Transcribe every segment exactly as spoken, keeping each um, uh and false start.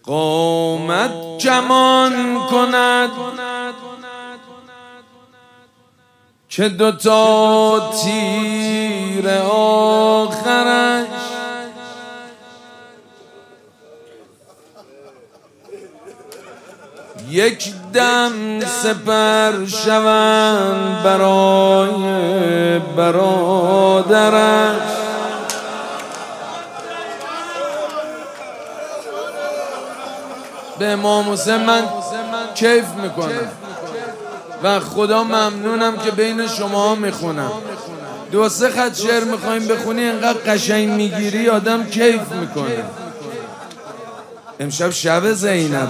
قامت کمان کند که دوتا تیر آخرش یک دم سپر شوند برای برادرش. به امام حسین من کیف میکنم و خدا ممنونم که بین شما میخونم. دو سه خط شعر میخوایم بخونی انقدر قشنگ میگیری آدم کیف میکنه. امشب شب زینبه.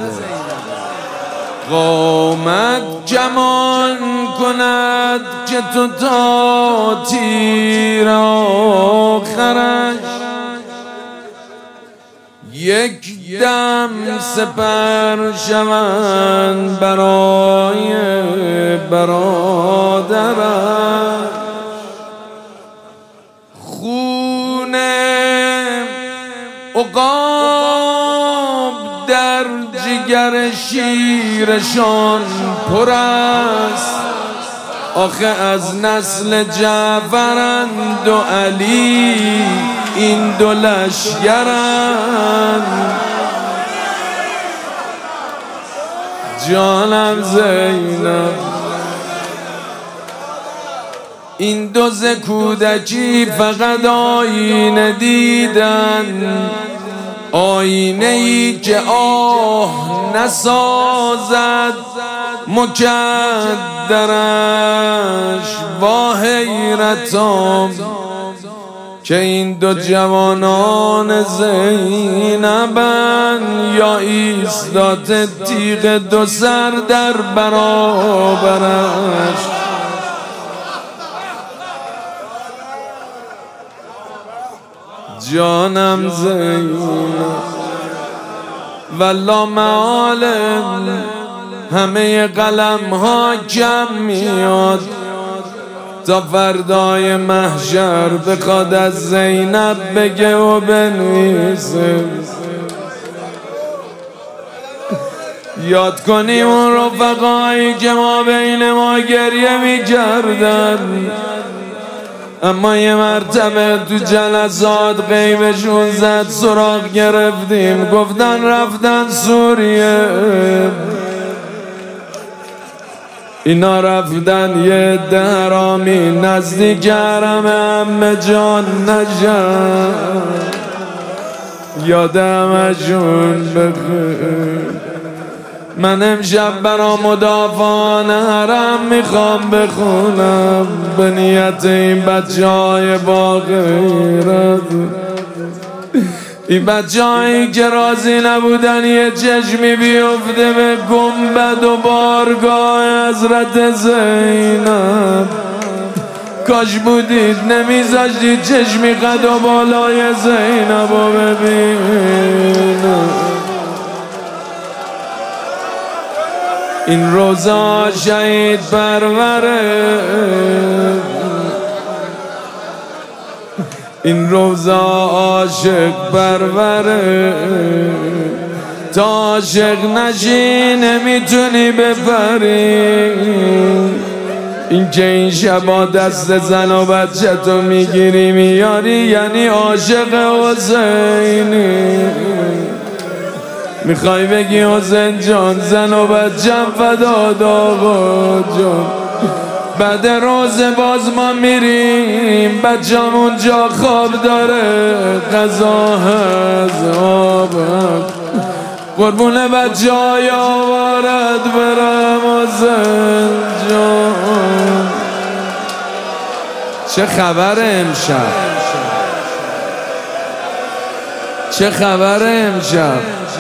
قامت کمان کند که تو تا تیر آخرش یک دم سپر شوند برای برادرش. خون عقاب در جگر شیرشان پر است، آخه از نسل جعفرند و علی این دو لشگرند. جانم زینب این دو ز کودکی فقط آینه دیدن، آینه ای که آه نسازد مکدرش. با حیرتم که این دو جوانان زینبن یا ایستاده تیغ دو سر در برابرش. جانم زینب والله معالم همه قلم ها کم میاد تا فردای محشر بخواد از زینب بگه و بنویسه. یاد کنی اون رفقایی که ما بین ما گریه میکردن اما یه مرتبه تو جلسات غیبشون زد سراغ گرفتیم گفتن رفتن سوریه. اینا رفتن یه درامی نزدیک حرم عمه جان نشن، یادم اشون بخیر. من امشب برا مدافعان حرم میخوام بخونم به نیت این بچه های با غیرت، این بچه هایی که راضی نبودن یه چشمی بیفته به گنبد و بارگاه حضرت زینب. کاش بودید نمیذاشتید چشمی قد و بالای زینب رو ببینم. این روزا شهید پروره، این روزا عاشق پروره، تا عاشق نشی نمیتونی بپری. این که این شبا دست زن و بچه تو میگیری میاری یعنی عاشق حسینی. میخوای بگی حسین جان زن و بچم فداد آقا جان، بعد روز باز ما میریم بچم اونجا خواب داره غذا هست آب قربون بچه های آوارد برم حسین جان. چه خبر امشب؟ چه خبر امشب؟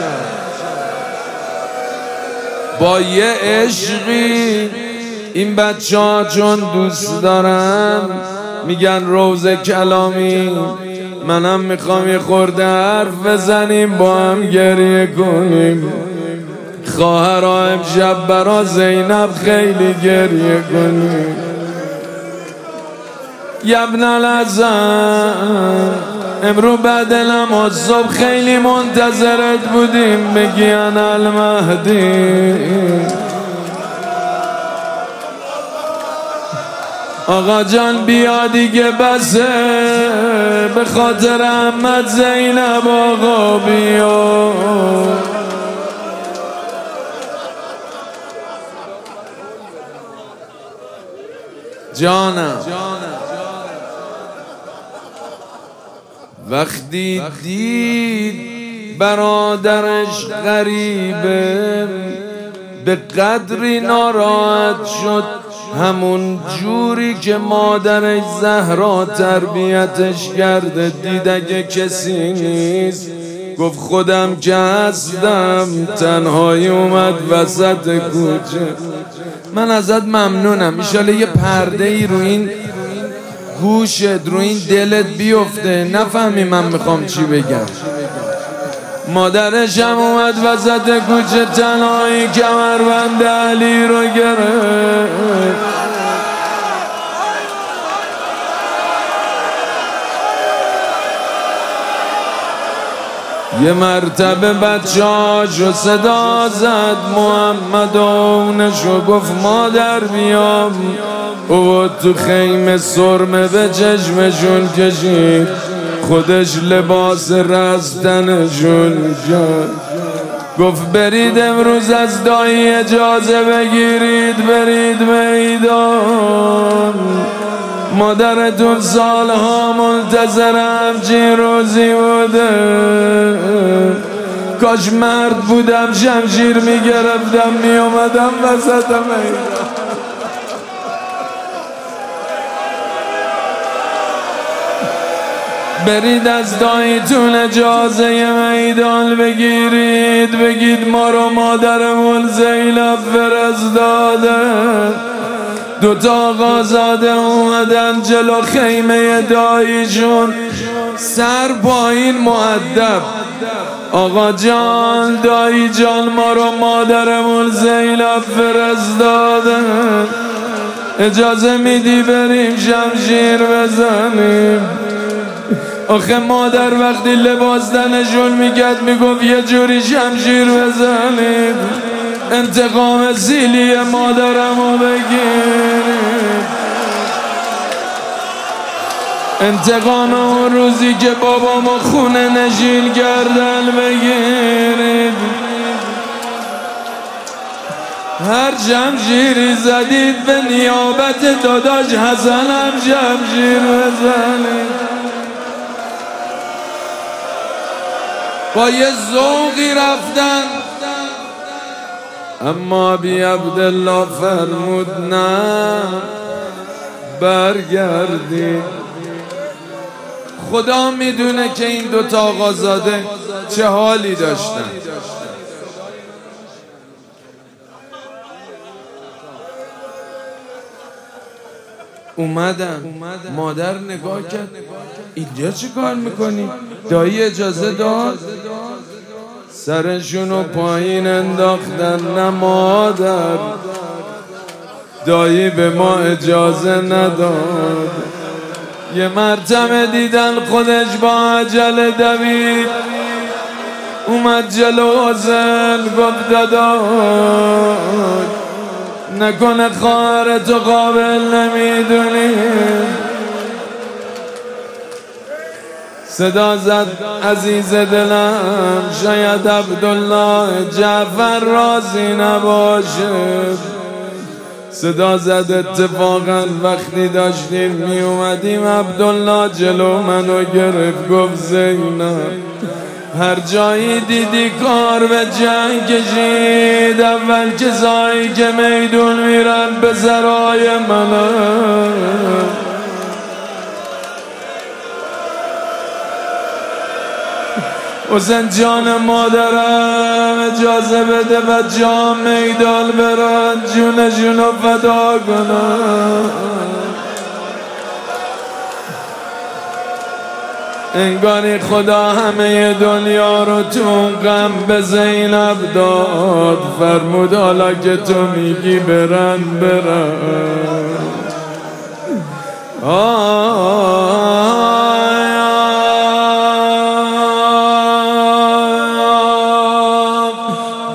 با یه عشقی این بچه ها چون دوست دارن میگن روز کلامی، منم میخوام یه خورده حرف بزنیم با هم گریه کنیم. خواهرها امشب برا زینب خیلی گریه کنیم. یبن الحسن امرو بعد نماز صبح خیلی منتظرت بودیم بگی انا المهدی. آقا جان بیا دیگه بسه، به خاطر احمد زینب آقا بیا. جانم وقتی دید برادرش غریبه به قدری ناراحت شد، همون جوری که مادرش زهرا تربیتش کرده. دید اگه کسی نیست گفت خودم که هستم، تنهایی اومد وسط کوچه. من ازت ممنونم، ایشاله یه پرده ای رو این گوشت رو این دلت بیفته نفهمی من میخوام چی بگم. مادرش هم اومد وسط کوچه تنهایی کمربند علی رو گرفت. یه مرتبه بچه‌هاشو صدا زد، محمد اونشو گفت مادر بیام. او تو خیمه سرمه به چشمشون کشید، خودش لباس رستنشون کرد. گفت برید امروز از دایی اجازه بگیرید برید میدان، مادرتون سالها منتظر همچین روزی بوده. کاش مرد بودم شمشیر میگرفتم میومدم وسط میدان. برید از داییتون اجازه میدان بگیرید، بگید ما رو مادرمون زینب فرستاده. دوتا آقازاده اومدن جلو خیمه داییشون، سر پایین مؤدب. آقا جان دایی جان ما رو مادرمون زینب فرستاده، اجازه میدی بریم شمشیر بزنیم؟ آخه مادر وقتی لباس تنشون میکرد میگفت یه جوری شمشیر بزنید انتقام زیلی مادرمو بگیرید، انتقام اون روزی که بابامو خونه نشین کردن بگیرید. هر شمشیری زدید به نیابت داداش حسنم شمشیر بزنید. با یه ذوقی رفتن، اما بی عبدالله فرمود نه برگردی. خدا میدونه که این دوتا آقازاده چه حالی داشتن. اومدن مادر نگاه کرد، اینجا چه کار میکنی؟ دایی اجازه داد؟ سرشونو پایین انداختن. نه مادر، دایی به ما اجازه نداد. یه مرتبه دیدن خودش با عجله دوید، اومد جلو حسین گفت داداش نکنه خواهرتو قابل نمیدونی. صدا زد عزیز دلم شاید عبدالله جعفر راضی نباشه. صدا زد اتفاقا وقتی داشتیم می اومدیم عبدالله جلو منو گرفت گفت زینب هر جایی دیدی کار به جنگ کشید، اول کسایی که میدون میرن به سرای منم. حسین جان مادرم اجازه بده بچه ها میدان برن جونشونو فدا کنن. انگاری خدا همه دنیا رو تو غم به زینب داد، فرمود حالا که تو میگی برن برن. آه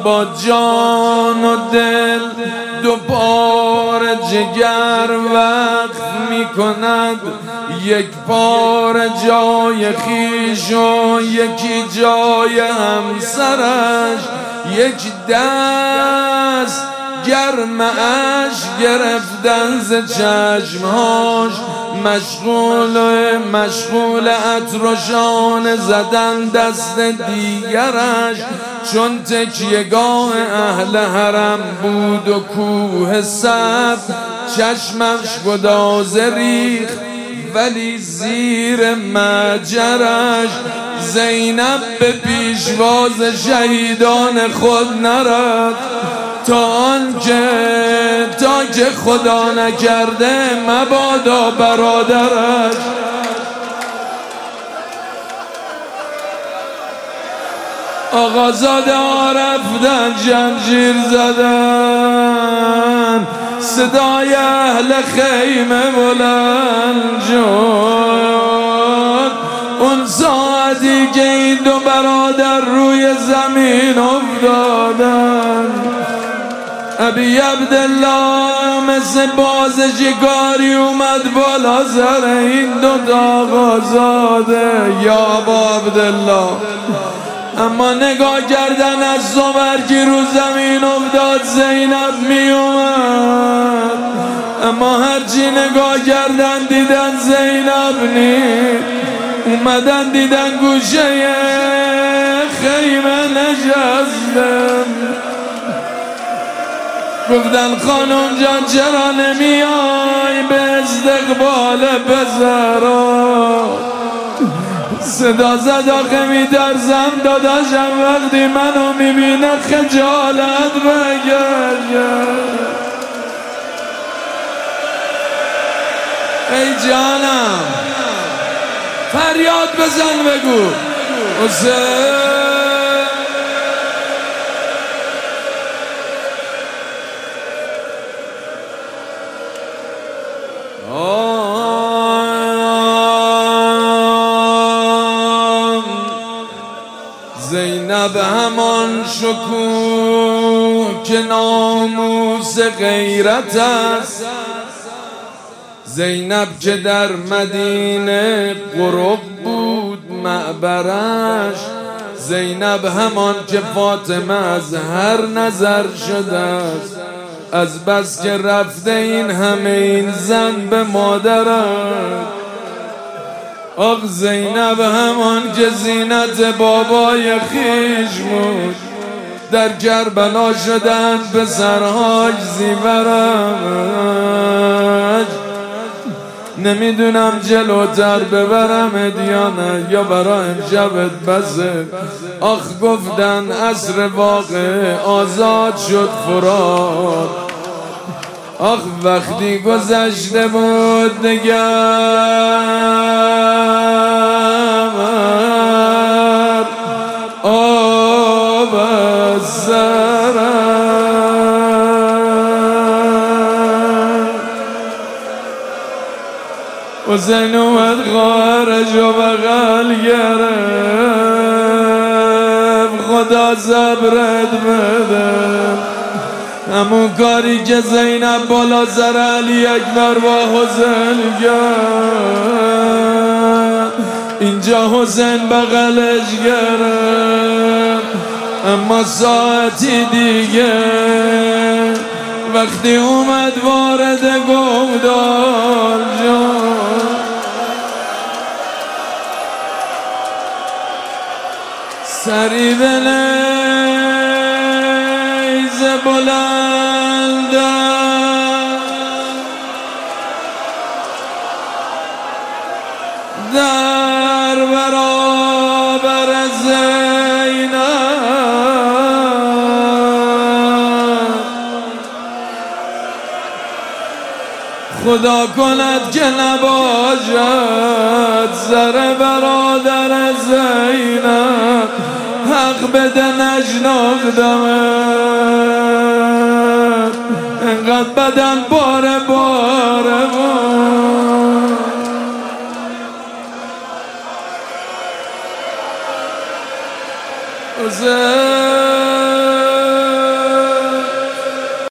با جان و دل دو پار جگر وقت می کند، یک پار جای خیش و یکی جای همسرش، یک دست گرمش گرفتن ز چشمهاش، مشغول مشغول عطرشان زدن دست دیگرش، چون تکیه‌گاه اهل حرم بود و کوه صف، چشمش گدازه ریخت ولی زیر مجرش، زینب به پیشواز شهیدان خود نرفت، تا آنکه تا که خدا نکرده مبادا برادرش. آقازاده ها رفتن شمشیر زدن، صدای اهل خیمه بلند شد، اون ساعتی که این دو برادر روی زمین افتادن، ابی عبدالله مثل باز شکاری اومد بالا سر این دو تا آقازاده یا ابا عبدالله، اما نگاه کردن از صبر که رو زمین افتاد زینب می اومد، اما هرچی نگاه کردن دیدن زینب نیست، اومدن دیدن گوشه خیمه نشستم، گفتن خانم جان چرا نمیای به استقبال پسرا؟ صدا زد آخه میترسم داداشم وقتی منو میبینه خجالت بگرد. ای جانم فریاد بزن بگو حسین. زینب همان شکوه که ناموس غیرت است، زینب که در مدینه قرب بود معبرش، زینب همان که فاطمه از هر نظر شده است، از بس که رفته این همه این زن به مادرش. آخ زینب همان که زینت بابای خیش بود، در کربلا شدن پسرهاش زیورش، نمیدونم جلوتر ببرم یا نه یا برا امشبت بسه. آخ گفتن عصر واقع آزاد شد فرات، آخ وقتی گذشته بود نگر آب از سرم، حسین اومد خواهرش و بغل گرفت، خدا صبرت بده، همون کاری که زینب بالا سر علی اکبر با حسین کرد، اینجا حسین بغلش گرفت، اما ساعتی دیگه وقتی اومد وارد گودال شد، سری به نیز بلند در برابر زینب، خدا کند که نباشد زر برادر زینب، حق بده نشناختمه، انقدر بدن باره باره بود.